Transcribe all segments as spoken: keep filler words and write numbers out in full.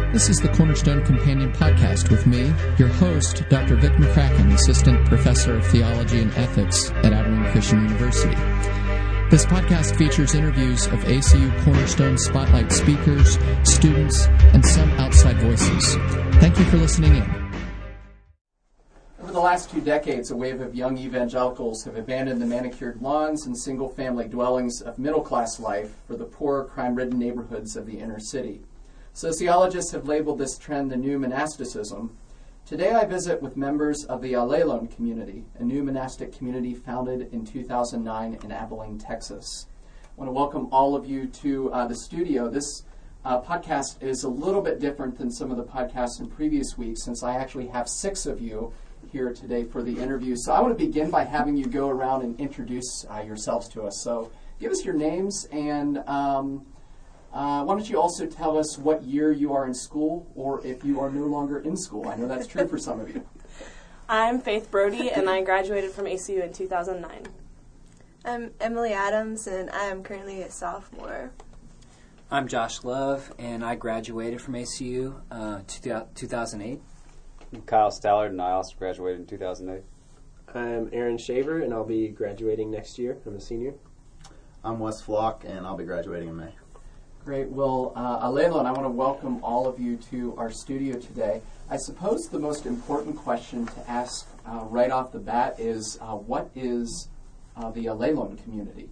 This is the Cornerstone Companion Podcast with me, your host, Doctor Vic McCracken, Assistant Professor of Theology and Ethics at Abilene Christian University. This podcast features interviews of A C U Cornerstone Spotlight speakers, students, and some outside voices. Thank you for listening in. Over the last two decades, a wave of young evangelicals have abandoned the manicured lawns and single-family dwellings of middle-class life for the poor, crime-ridden neighborhoods of the inner city. Sociologists have labeled this trend the new monasticism. Today I visit with members of the Allelon community, a new monastic community founded in two thousand nine in Abilene, Texas. I want to welcome all of you to uh, the studio. This uh, podcast is a little bit different than some of the podcasts in previous weeks, since I actually have six of you here today for the interview. So I want to begin by having you go around and introduce uh, yourselves to us. So give us your names, and um, Uh, why don't you also tell us what year you are in school, or if you are no longer in school. I know that's true for some of you. I'm Faith Brody, and I graduated from A C U in two thousand nine. I'm Emily Adams, and I am currently a sophomore. I'm Josh Love, and I graduated from A C U uh, two thousand eight. I'm Kyle Stallard, and I also graduated in two thousand eight. I'm Aaron Shaver, and I'll be graduating next year. I'm a senior. I'm Wes Flock, and I'll be graduating in May. Great. Well, uh, Allelon, I want to welcome all of you to our studio today. I suppose the most important question to ask uh, right off the bat is, uh, what is uh, the Allelon community?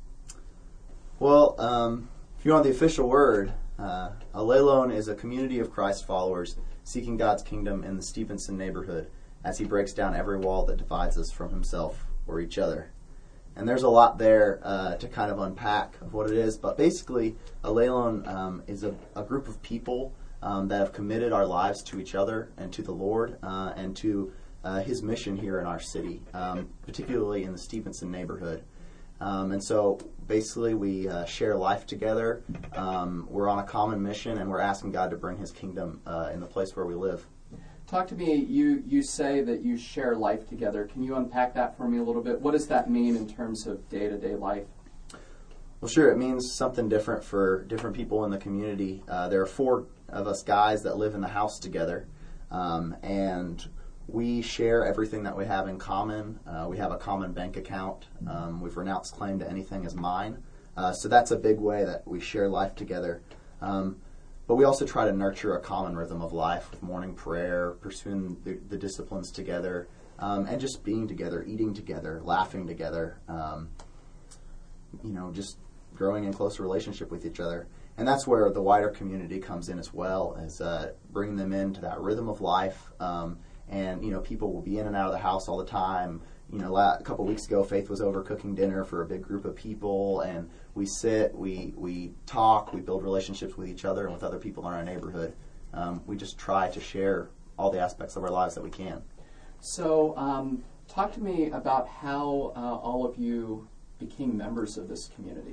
Well, um, if you want the official word, uh, Allelon is a community of Christ followers seeking God's kingdom in the Stevenson neighborhood as he breaks down every wall that divides us from himself or each other. And there's a lot there uh, to kind of unpack of what it is. But basically, Allelon um, is a, a group of people um, that have committed our lives to each other and to the Lord uh, and to uh, his mission here in our city, um, particularly in the Stevenson neighborhood. Um, and so basically we uh, share life together. Um, we're on a common mission, and we're asking God to bring his kingdom uh, in the place where we live. Talk to me, you, you say that you share life together. Can you unpack that for me a little bit? What does that mean in terms of day-to-day life? Well, sure. It means something different for different people in the community. Uh, there are four of us guys that live in the house together, um, and we share everything that we have in common. Uh, we have a common bank account. Um, we've renounced claim to anything as mine. Uh, so that's a big way that we share life together. Um, But we also try to nurture a common rhythm of life with morning prayer, pursuing the, the disciplines together, um, and just being together, eating together, laughing together, um, you know, just growing in close relationship with each other. And that's where the wider community comes in as well, as uh, bringing them into that rhythm of life. Um, and, you know, people will be in and out of the house all the time. You know, a couple weeks ago, Faith was over cooking dinner for a big group of people, and we sit, we we talk, we build relationships with each other and with other people in our neighborhood. Um, we just try to share all the aspects of our lives that we can. So, um, talk to me about how uh, all of you became members of this community.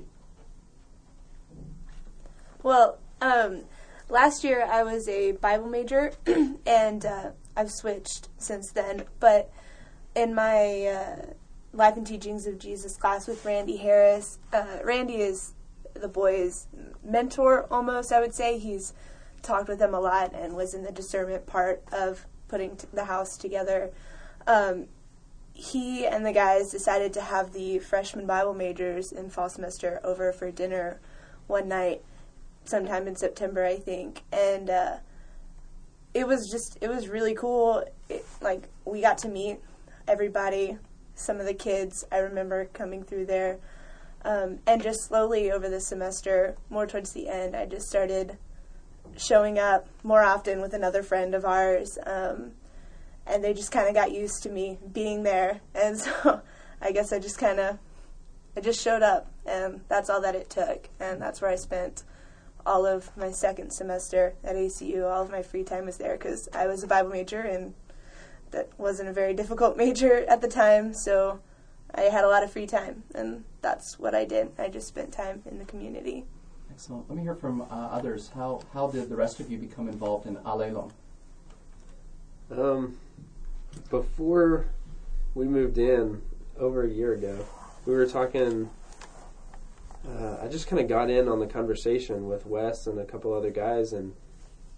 Well, um, last year I was a Bible major, and uh, I've switched since then, but in my uh, Life and Teachings of Jesus class with Randy Harris, uh, Randy is the boys' mentor almost, I would say. He's talked with them a lot and was in the discernment part of putting t- the house together. Um, he and the guys decided to have the freshman Bible majors in fall semester over for dinner one night, sometime in September, I think. And uh, it was just, it was really cool. It, like, we got to meet everybody, some of the kids I remember coming through there, um, and just slowly over the semester, more towards the end, I just started showing up more often with another friend of ours, um, and they just kind of got used to me being there, and so I guess I just kind of, I just showed up, and that's all that it took, and that's where I spent all of my second semester at A C U. All of my free time was there because I was a Bible major, and that wasn't a very difficult major at the time, so I had a lot of free time, and that's what I did. I just spent time in the community. Excellent. Let me hear from uh, others. How how did the rest of you become involved in Allelon? Um, before we moved in over a year ago, we were talking. Uh, I just kind of got in on the conversation with Wes and a couple other guys, and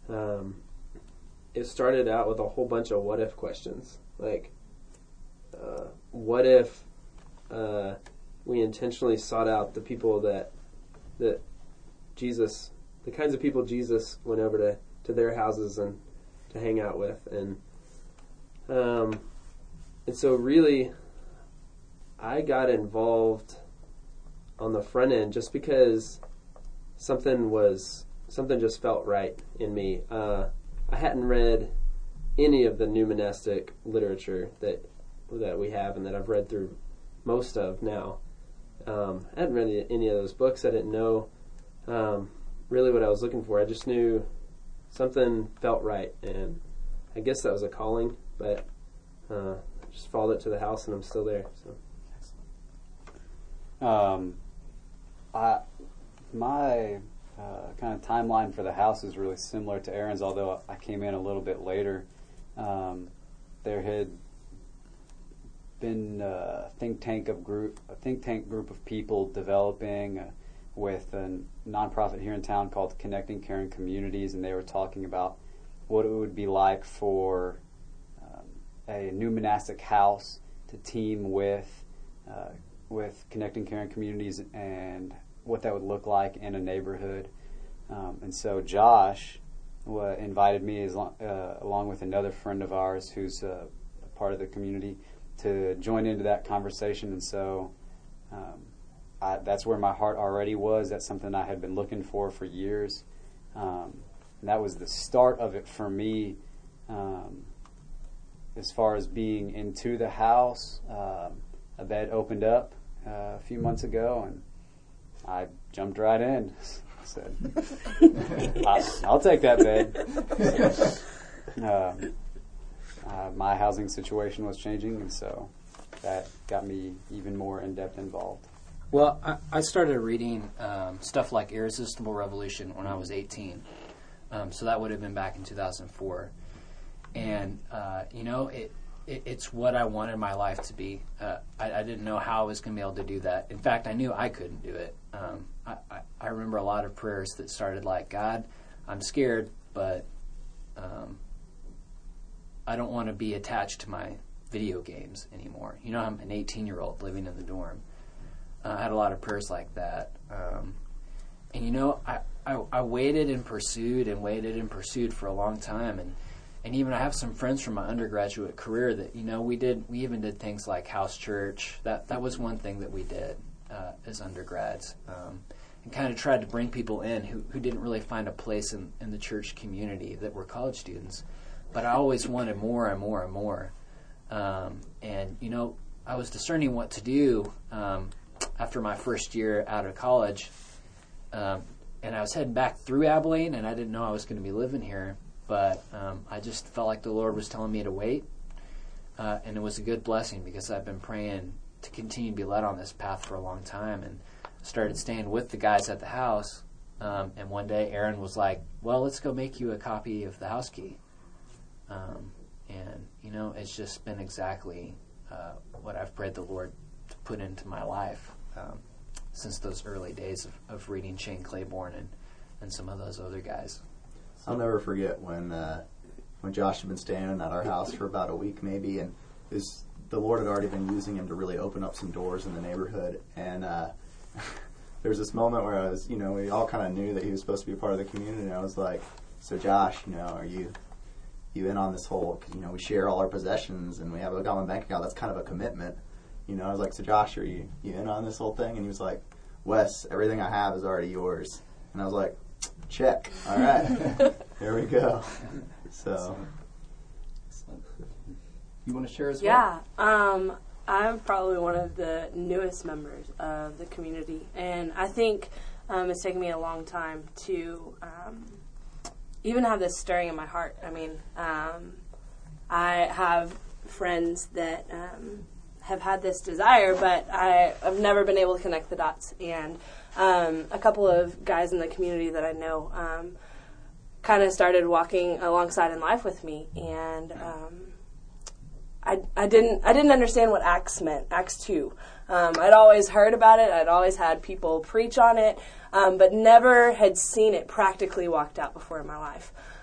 um, it started out with a whole bunch of what if questions. Like, uh, what if uh, we intentionally sought out the people that that Jesus, the kinds of people Jesus went over to, to their houses and to hang out with, and um, and so really, I got involved on the front end just because something was something just felt right in me. Uh, I hadn't read any of the new monastic literature that that we have and that I've read through most of now. Um, I hadn't read any of those books. I didn't know um, really what I was looking for. I just knew something felt right, and I guess that was a calling, but uh, I just followed it to the house, and I'm still there. So. Um, I, my uh, kind of timeline for the house is really similar to Aaron's, although I came in a little bit later. Um, there had been a think tank of group, a think tank group of people developing uh, with a nonprofit here in town called Connecting Caring Communities, and they were talking about what it would be like for um, a new monastic house to team with uh, with Connecting Caring Communities and what that would look like in a neighborhood. Um, and so Josh uh, invited me as long, uh, along with another friend of ours who's uh, a part of the community to join into that conversation. And so um, I, that's where my heart already was. That's something I had been looking for for years. Um, and that was the start of it for me um, as far as being into the house. Um, a bed opened up uh, a few months ago, and I jumped right in. Said, I'll, I'll take that bed. Um, uh, my housing situation was changing, and so that got me even more in-depth involved. Well, I, I started reading um, stuff like Irresistible Revolution when I was eighteen. Um, so that would have been back in two thousand four. And, uh, you know, it, it it's what I wanted my life to be. Uh, I, I didn't know how I was going to be able to do that. In fact, I knew I couldn't do it. Um, I, I, I remember a lot of prayers that started like, God, I'm scared, but um, I don't want to be attached to my video games anymore. You know, I'm an eighteen-year-old living in the dorm. Uh, I had a lot of prayers like that. Um, and, you know, I, I, I waited and pursued and waited and pursued for a long time. And, and even I have some friends from my undergraduate career that, you know, we did, we even did things like house church. That that was one thing that we did uh, as undergrads. Um, and kind of tried to bring people in who, who didn't really find a place in, in the church community that were college students. But I always wanted more and more and more. Um, and, you know, I was discerning what to do um, after my first year out of college. Um, and I was heading back through Abilene, and I didn't know I was going to be living here. But um, I just felt like the Lord was telling me to wait. Uh, and it was a good blessing because I've been praying to continue to be led on this path for a long time. And started staying with the guys at the house. Um, and one day Aaron was like, well, let's go make you a copy of the house key. Um, and, you know, it's just been exactly uh, what I've prayed the Lord to put into my life um, since those early days of, of reading Shane Claiborne and, and some of those other guys. I'll never forget when uh, when Josh had been staying at our house for about a week maybe, and it was, the Lord had already been using him to really open up some doors in the neighborhood. And uh, there was this moment where I was, you know, we all kind of knew that he was supposed to be a part of the community, and I was like, so Josh, you know, are you... you in on this whole, cause, you know, we share all our possessions and we have a common bank account. That's kind of a commitment. You know, I was like, so Josh, are you, you in on this whole thing? And he was like, Wes, everything I have is already yours. And I was like, check. All right. There we go. So. You want to share as well? Yeah. Um, I'm probably one of the newest members of the community. And I think um, it's taken me a long time to... Um, even have this stirring in my heart. I mean, um, I have friends that um, have had this desire, but I, I've never been able to connect the dots. And um, a couple of guys in the community that I know um, kind of started walking alongside in life with me, and um, I, I didn't I didn't understand what Acts meant, Acts two. Um, I'd always heard about it. I'd always had people preach on it, um, but never had seen it practically walked out before in my life.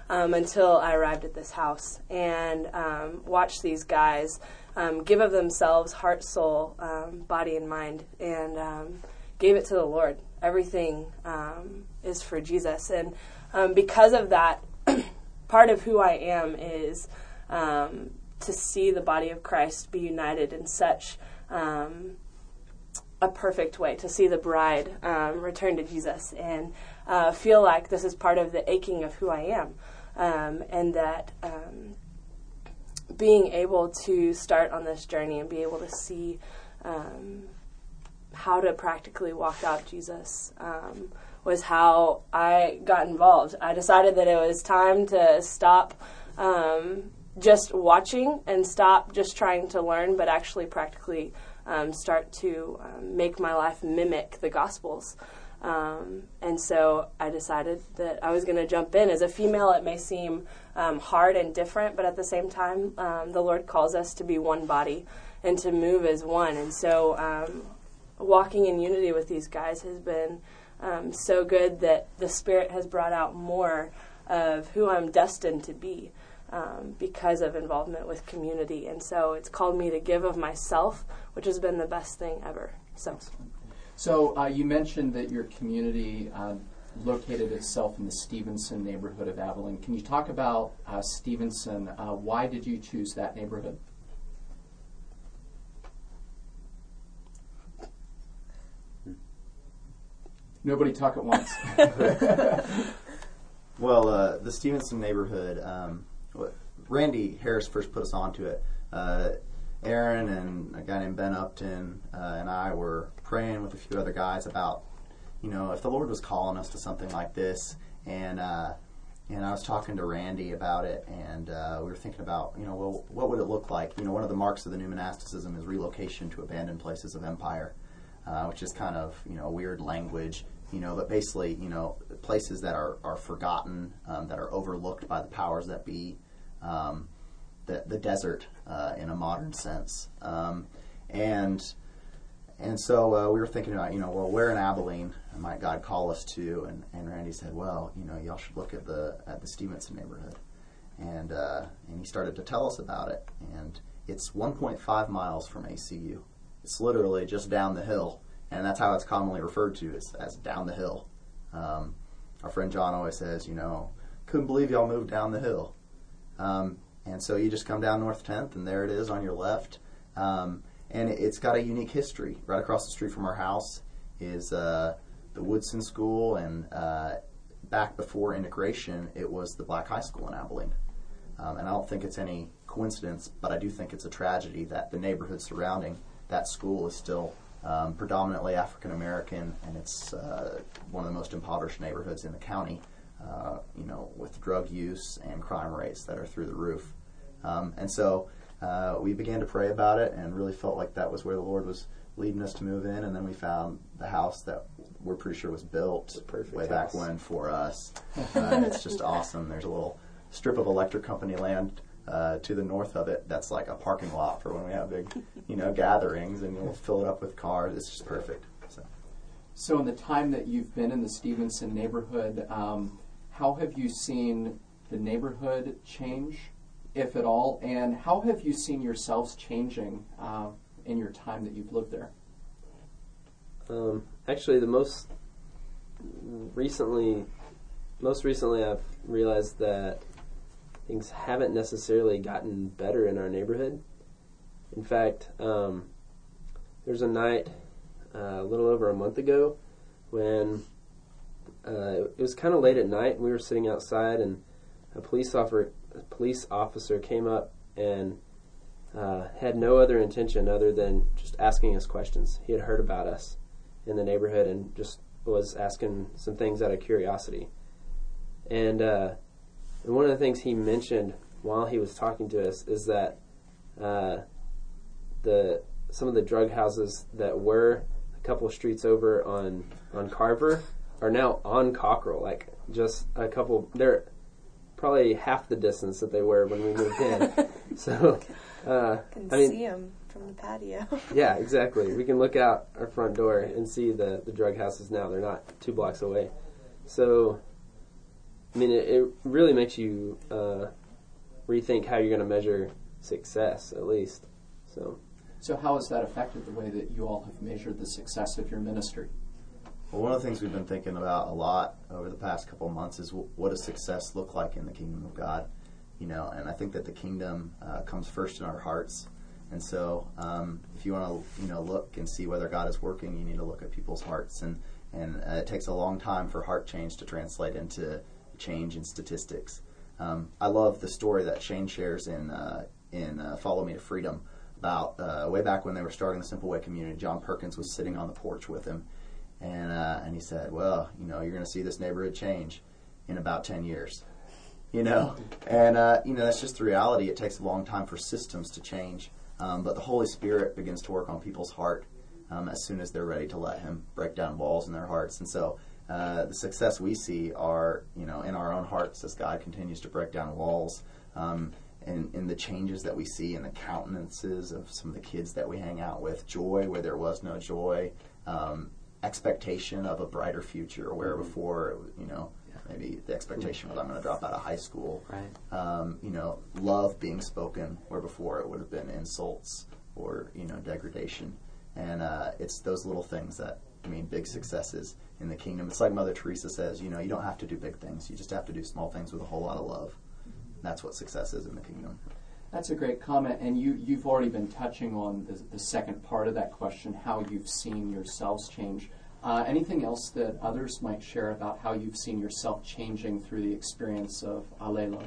um, until I arrived at this house and um, watched these guys um, give of themselves, heart, soul, um, body, and mind, and um, gave it to the Lord. Everything um, is for Jesus. And um, because of that, part of who I am is um, to see the body of Christ be united in such um, a perfect way, to see the bride um, return to Jesus and uh, feel like this is part of the aching of who I am. Um, and that um, being able to start on this journey and be able to see um, how to practically walk out Jesus um, was how I got involved. I decided that it was time to stop um, just watching and stop just trying to learn, but actually practically um, start to um, make my life mimic the Gospels. Um, and so I decided that I was going to jump in. As a female, it may seem um, hard and different, but at the same time, um, the Lord calls us to be one body and to move as one. And so um, walking in unity with these guys has been um, so good that the Spirit has brought out more of who I'm destined to be um, because of involvement with community. And so it's called me to give of myself, which has been the best thing ever. So. So uh, you mentioned that your community uh, located itself in the Stevenson neighborhood of Abilene. Can you talk about uh, Stevenson? Uh, why did you choose that neighborhood? Nobody talk at once. Well, uh, the Stevenson neighborhood, um, Randy Harris first put us onto it. Uh, Aaron and a guy named Ben Upton uh, and I were praying with a few other guys about, you know, if the Lord was calling us to something like this. And uh, and I was talking to Randy about it, and uh, we were thinking about, you know, well, what would it look like? You know, one of the marks of the new monasticism is relocation to abandoned places of empire, uh, which is kind of, you know, weird language, you know, but basically, you know, places that are, are forgotten, um, that are overlooked by the powers that be, um, the, the desert uh, in a modern sense. Um, and and so uh, we were thinking about, you know, well, where in Abilene might God call us to? And, and Randy said, well, you know, y'all should look at the at the Stevenson neighborhood. And uh, and he started to tell us about it. And it's one point five miles from A C U. It's literally just down the hill. And that's how it's commonly referred to, as, as down the hill. Um, our friend John always says, you know, couldn't believe y'all moved down the hill. Um, and so you just come down North tenth, and there it is on your left. Um, and it, it's got a unique history. Right across the street from our house is uh, the Woodson School, and uh, back before integration, it was the Black High School in Abilene. Um, and I don't think it's any coincidence, but I do think it's a tragedy that the neighborhood surrounding that school is still um, predominantly African American, and it's uh, one of the most impoverished neighborhoods in the county, uh, you know, with drug use and crime rates that are through the roof. Um, and so uh, we began to pray about it and really felt like that was where the Lord was leading us to move in. And then we found the house that we're pretty sure was built way back when for us. Uh, it's just awesome. There's a little strip of electric company land uh, to the north of it that's like a parking lot for when we have big, you know, gatherings, and we'll fill it up with cars. It's just perfect. So, so in the time that you've been in the Stevenson neighborhood, um, how have you seen the neighborhood change, if at all, and how have you seen yourselves changing uh, in your time that you've lived there? Um, actually, the most recently, most recently, I've realized that things haven't necessarily gotten better in our neighborhood. In fact, um, there's a night uh, a little over a month ago when uh, it was kind of late at night. We were sitting outside, and a police officer, a police officer came up and uh, had no other intention other than just asking us questions. He had heard about us in the neighborhood and just was asking some things out of curiosity. And uh, and one of the things he mentioned while he was talking to us is that uh, the some of the drug houses that were a couple of streets over on on Carver are now on Cockrell. Like just a couple, they're probably half the distance that they were when we moved in. So uh, Can I mean, see them from the patio. yeah, exactly. We can look out our front door and see the, the drug houses now. They're not two blocks away. So I mean, it, it really makes you uh, rethink how you're going to measure success, at least. So, So how has that affected the way that you all have measured the success of your ministry? Well, one of the things we've been thinking about a lot over the past couple of months is w- what does success look like in the kingdom of God? You know, and I think that the kingdom uh, comes first in our hearts. And so, um, if you want to, you know, look and see whether God is working, you need to look at people's hearts. And and uh, it takes a long time for heart change to translate into change in statistics. Um, I love the story that Shane shares in uh, in uh, Follow Me to Freedom about uh, way back when they were starting the Simple Way community. John Perkins was sitting on the porch with him, and uh, and he said, "Well, you know, you're going to see this neighborhood change in about ten years." You know, and uh, you know that's just the reality. It takes a long time for systems to change, um, but the Holy Spirit begins to work on people's heart um, as soon as they're ready to let Him break down walls in their hearts. And so, uh, the success we see are, you know, in our own hearts as God continues to break down walls, um, and in the changes that we see in the countenances of some of the kids that we hang out with, joy where there was no joy, um, expectation of a brighter future where before, you know. Maybe the expectation was I'm going to drop out of high school. Right. Um, you know, love being spoken where before it would have been insults or, you know, degradation. And uh, it's those little things that mean big successes in the kingdom. It's like Mother Teresa says, you know, you don't have to do big things. You just have to do small things with a whole lot of love. And that's what success is in the kingdom. That's a great comment. And you, you've already been touching on the, the second part of that question, how you've seen yourselves change. Uh, anything else that others might share about how you've seen yourself changing through the experience of Alela?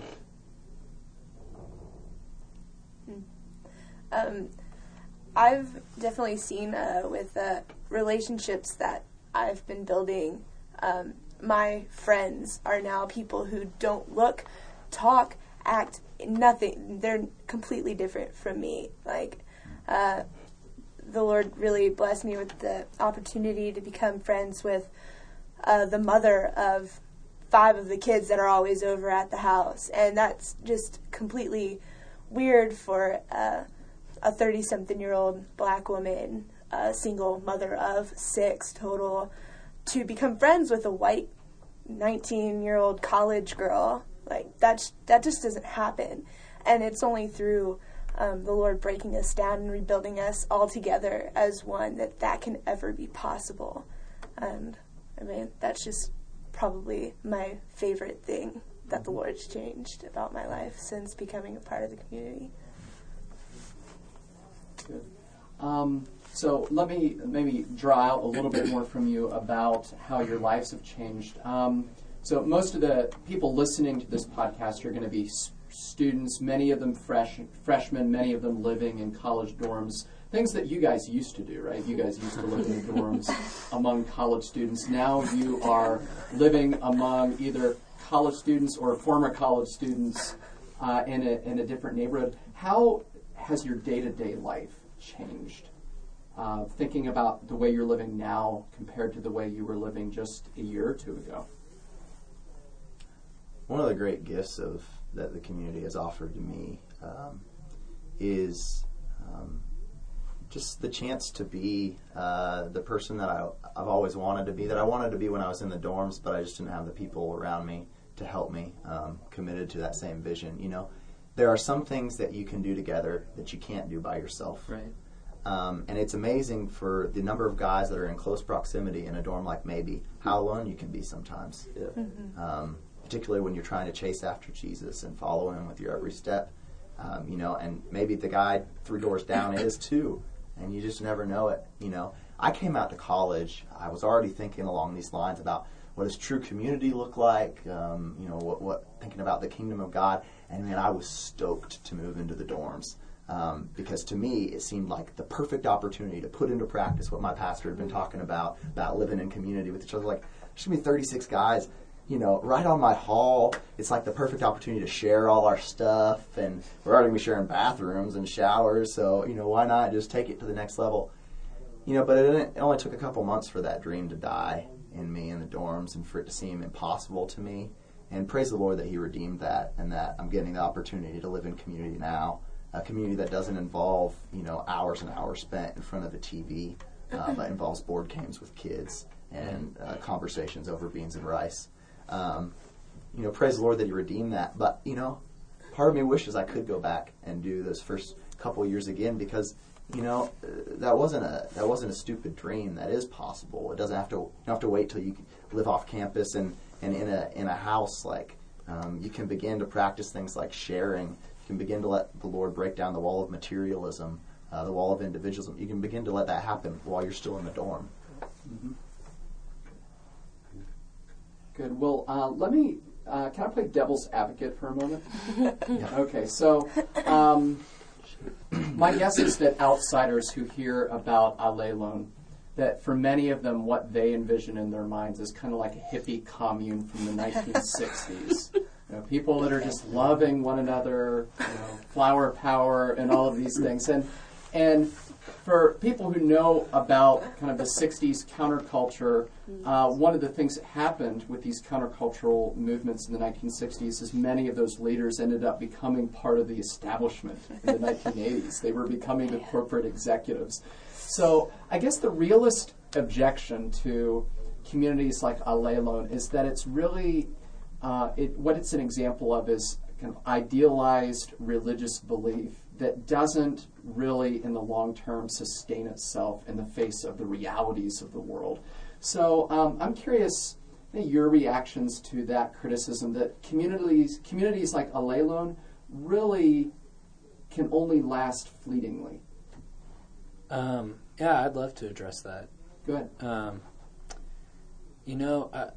Um, I've definitely seen uh, with uh, relationships that I've been building, um, my friends are now people who don't look, talk, act, nothing. They're completely different from me. Like, uh, the Lord really blessed me with the opportunity to become friends with uh, the mother of five of the kids that are always over at the house. And that's just completely weird for uh, a thirty-something-year-old black woman, a single mother of six total, to become friends with a white nineteen-year-old college girl. Like, that's, that just doesn't happen. And it's only through Um, the Lord breaking us down and rebuilding us all together as one that that can ever be possible. And I mean, that's just probably my favorite thing that the Lord's changed about my life since becoming a part of the community. Good. Um, so let me maybe draw out a little bit more from you about how your lives have changed. Um, so most of the people listening to this podcast are going to be students, many of them fresh freshmen, many of them living in college dorms, things that you guys used to do, right? You guys used to live in dorms among college students. Now you are living among either college students or former college students uh, in, a, in a different neighborhood. How has your day-to-day life changed? Uh, thinking about the way you're living now compared to the way you were living just a year or two ago. One of the great gifts of that the community has offered to me um, is um, just the chance to be uh, the person that I, I've always wanted to be, that I wanted to be when I was in the dorms, but I just didn't have the people around me to help me, um, committed to that same vision. You know, there are some things that you can do together that you can't do by yourself. Right. Um, and it's amazing for the number of guys that are in close proximity in a dorm like Maybe, how alone you can be sometimes. Yeah. Mm-hmm. Um, particularly when you're trying to chase after Jesus and follow Him with your every step. Um, you know, and maybe the guy three doors down is too, and you just never know it. You know, I came out to college, I was already thinking along these lines about what does true community look like, um, you know, what, what thinking about the kingdom of God, and man, I was stoked to move into the dorms. Um, because to me, it seemed like the perfect opportunity to put into practice what my pastor had been talking about, about living in community with each other. Like, there's going to be thirty-six guys, you know, right on my hall. It's like the perfect opportunity to share all our stuff, and we're already going to be sharing bathrooms and showers, so, you know, why not just take it to the next level? You know, but it, it only took a couple months for that dream to die in me in the dorms and for it to seem impossible to me. And praise the Lord that He redeemed that, and that I'm getting the opportunity to live in community now. A community that doesn't involve, you know, hours and hours spent in front of the T V, uh, but involves board games with kids and uh, conversations over beans and rice. Um, you know, praise the Lord that He redeemed that. But, you know, part of me wishes I could go back and do those first couple of years again, because, you know, uh, that wasn't a that wasn't a stupid dream. That is possible. It doesn't have to you don't have to wait till you live off campus and, and in a in a house. Like um, you can begin to practice things like sharing. You can begin to let the Lord break down the wall of materialism, uh, the wall of individualism. You can begin to let that happen while you're still in the dorm. Mm-hmm. Good. Well, uh, let me. Uh, can I play devil's advocate for a moment? Yeah. Okay. So. Um, My guess is that outsiders who hear about Allelon, that for many of them, what they envision in their minds is kind of like a hippie commune from the nineteen sixties. You know, people that are just loving one another, you know, flower power, and all of these things. And and for people who know about kind of the sixties counterculture, uh, one of the things that happened with these countercultural movements in the nineteen sixties is many of those leaders ended up becoming part of the establishment in the nineteen eighties. They were becoming the corporate executives. So I guess the realist objection to communities like Allelon is that it's really, uh, it, what it's an example of is kind of idealized religious belief that doesn't really, in the long term, sustain itself in the face of the realities of the world. So um, I'm curious your reactions to that criticism that communities communities like Allelon really can only last fleetingly. Um, yeah, I'd love to address that. Go ahead. Um, you know, uh,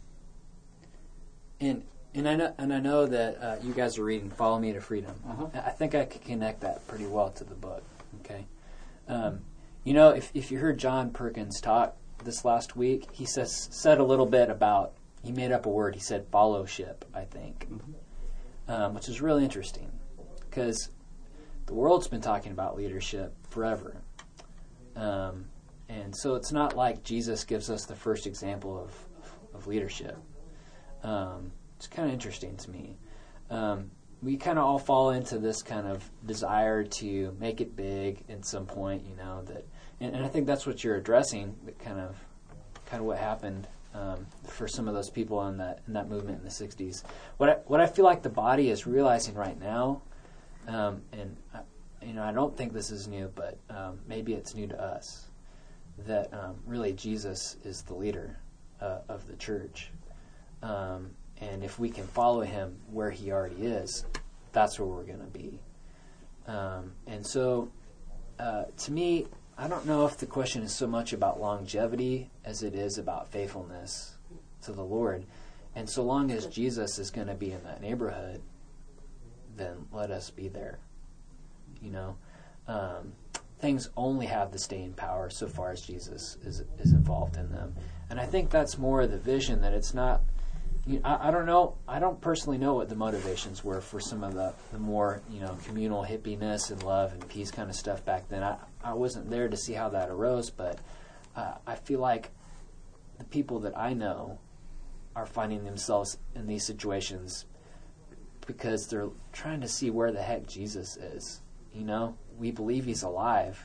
and and I know and I know that uh, you guys are reading "Follow Me to Freedom." Uh-huh. I think I could connect that pretty well to the book. Okay, um, you know, if if you heard John Perkins talk this last week, he says said a little bit about he made up a word. He said "followship," I think, mm-hmm. um, which is really interesting because the world's been talking about leadership forever. Um, and so it's not like Jesus gives us the first example of, of leadership. Um, it's kind of interesting to me. Um, we kind of all fall into this kind of desire to make it big at some point, you know, that, and, and I think that's what you're addressing, that kind of, kind of what happened um, for some of those people in that in that movement in the sixties. What I, what I feel like the body is realizing right now, um, and I, you know, I don't think this is new, but um, maybe it's new to us, that um, really Jesus is the leader uh, of the church. Um, and if we can follow him where he already is, that's where we're going to be. Um, and so, uh, to me, I don't know if the question is so much about longevity as it is about faithfulness to the Lord. And so long as Jesus is going to be in that neighborhood, then let us be there. You know, um, things only have the staying power so far as Jesus is is involved in them, and I think that's more of the vision. That it's not. You know, I, I don't know. I don't personally know what the motivations were for some of the, the more you know communal hippiness and love and peace kind of stuff back then. I I wasn't there to see how that arose, but uh, I feel like the people that I know are finding themselves in these situations because they're trying to see where the heck Jesus is. You know, we believe he's alive.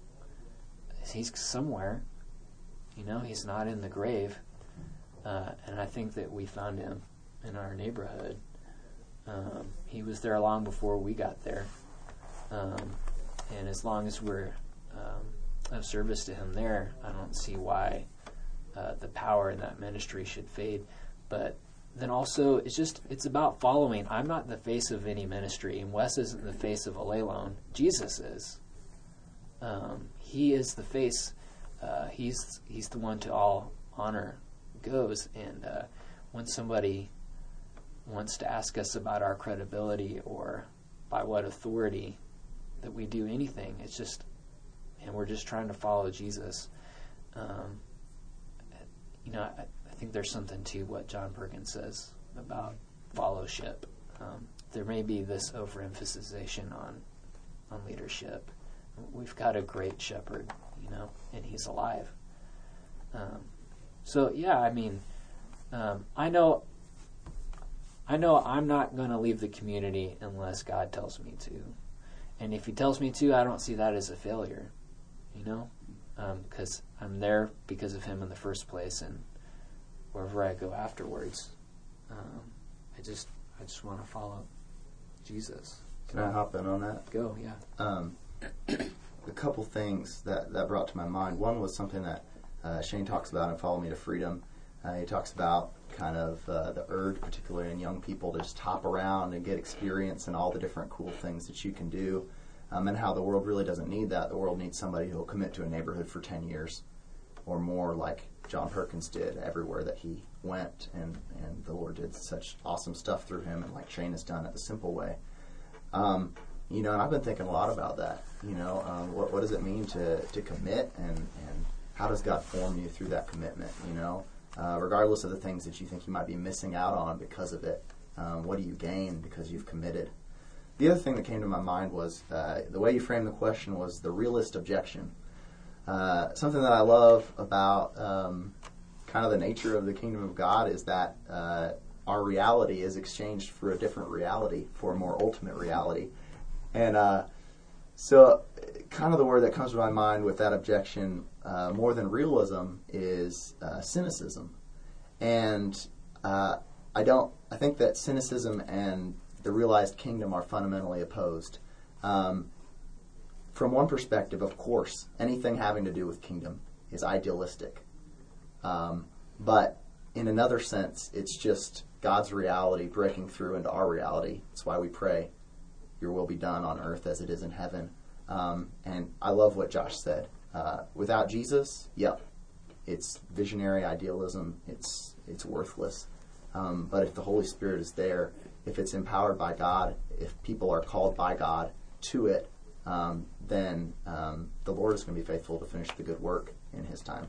He's somewhere. You know, he's not in the grave. Uh, and I think that we found him in our neighborhood. Um, he was there long before we got there. Um, and as long as we're um, of service to him there, I don't see why uh, the power in that ministry should fade. But then also, it's just, it's about following. I'm not the face of any ministry, and Wes isn't the face of Allelon. Jesus is. Um, he is the face. Uh, he's he's the one to all honor goes. And uh, when somebody wants to ask us about our credibility or by what authority that we do anything, it's just, and we're just trying to follow Jesus. Um, you know, I, I think there's something to what John Perkins says about fellowship. Um, there may be this overemphasization on on leadership. We've got a great shepherd, you know, and he's alive. Um, so yeah, I mean, um, I know, I know, I'm not going to leave the community unless God tells me to, and if He tells me to, I don't see that as a failure, you know, because um, I'm there because of Him in the first place, and wherever I go afterwards, um, I just I just want to follow Jesus. Can I hop in on that? Go, yeah. Um, a couple things that, that brought to my mind. One was something that uh, Shane talks about in Follow Me to Freedom. Uh, he talks about kind of uh, the urge, particularly in young people, to just hop around and get experience and all the different cool things that you can do, um, and how the world really doesn't need that. The world needs somebody who will commit to a neighborhood for ten years or more, like John Perkins did everywhere that he went, and, and the Lord did such awesome stuff through him, and like Shane has done it the simple way. Um, you know, and I've been thinking a lot about that. You know, um, what what does it mean to, to commit, and, and how does God form you through that commitment, you know? Uh, regardless of the things that you think you might be missing out on because of it, um, what do you gain because you've committed? The other thing that came to my mind was uh, the way you framed the question was the realist objection. Uh, something that I love about um, kind of the nature of the kingdom of God is that uh, our reality is exchanged for a different reality, for a more ultimate reality. And uh, so kind of the word that comes to my mind with that objection, uh, more than realism, is uh, cynicism. And uh, I don't. I think that cynicism and the realized kingdom are fundamentally opposed. Um, from one perspective, of course, anything having to do with kingdom is idealistic. Um, but in another sense, it's just God's reality breaking through into our reality. That's why we pray, your will be done on earth as it is in heaven. Um, and I love what Josh said. Uh, without Jesus, yep, it's visionary idealism. It's it's worthless. Um, but if the Holy Spirit is there, if it's empowered by God, if people are called by God to it, um, then um, the Lord is going to be faithful to finish the good work in His time.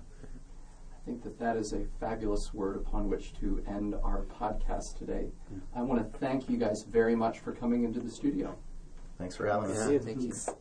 I think that that is a fabulous word upon which to end our podcast today. I want to thank you guys very much for coming into the studio. Thanks for having us. Yeah, thank you.